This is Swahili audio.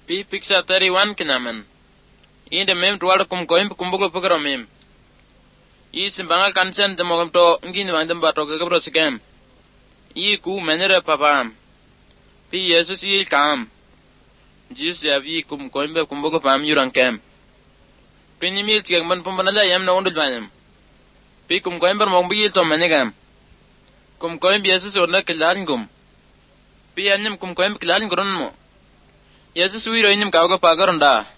Pi picture 31 kinamen. Inde mem tuwala kumkoim kumbuko pukaro mem. I simbangal kansen demogam to ngin wang dem bato gabro sikem. I ku menere papam. Pi Jesus i kam. Jesus ya vi kumkoim be kumbuko pam yurang kem. Pini mil tigak ban pumbanala yam na undul banyam. Pi kumkoim ber mong bigil to menegam. Kumkoim Jesus orna kilalin gum. Pi anyam kumkoim kilalin gurun mo. Jesus wiro inim kauga pagaronda.